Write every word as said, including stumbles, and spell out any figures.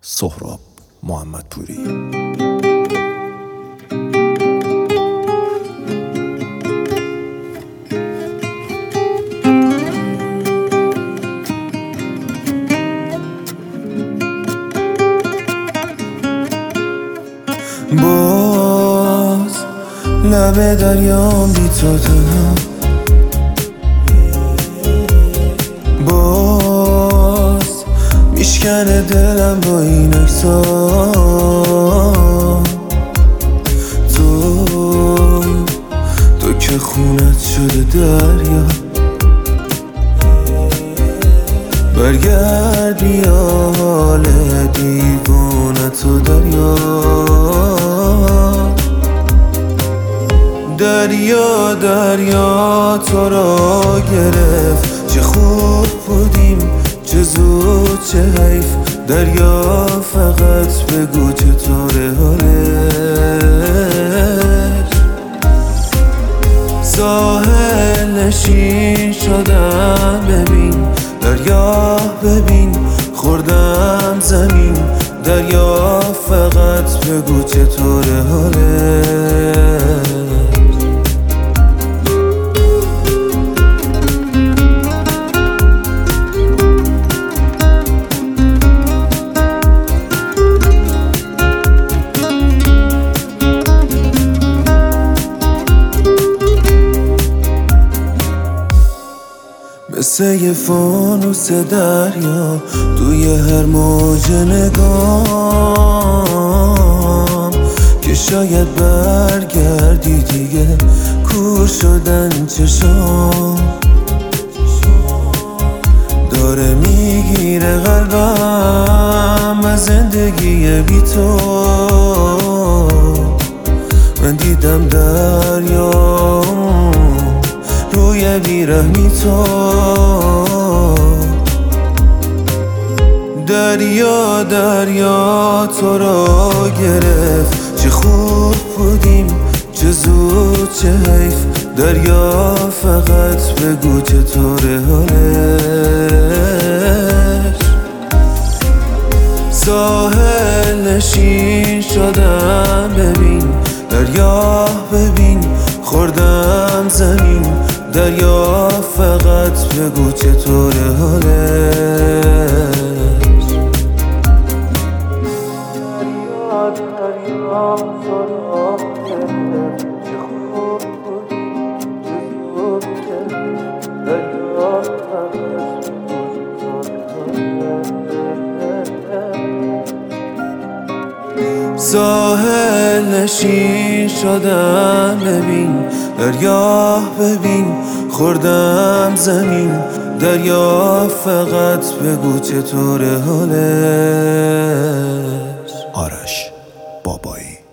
سهراب محمدپوری. باز لب دریام بی تو تنها، باز میشکنه دلم با این عکسا. تو تو که خونت شده دریا، برگرد بیا حال دیوانت و دریا. دریا دریا تو را گرفت، چه خوب بودیم چه زود چه حیف. دریا فقط بگو چطوره حالش. ساحل نشین شدم ببین، دریا ببین خوردم زمین. دریا فقط بگو چطوره حالش. مثل یه فانوس دریا توی هر موج نگام، که شاید برگردی دیگه کور شدن چشام. داره میگیره قلبم از زندگی بی تو. من دیدم دریا روی بیرحمی تو. دریا دریا تو را گرفت، چه خوب بودیم چه زود چه حیف. دریا فقط بگو چطوره حالش. ساحل نشین شدم ببین، دریا ببین خوردم زمین. دریا فقط بگو چطوره حالش. دریا دریا تو را گرفت، چه خوب بودی چه زود چه حیف. دریا فقط بگو چطوره حالش. ساحل نشین شدم ببین، دریا ببین خوردم زمین. دریا فقط بگو چطوره حالش. آرش بابایی.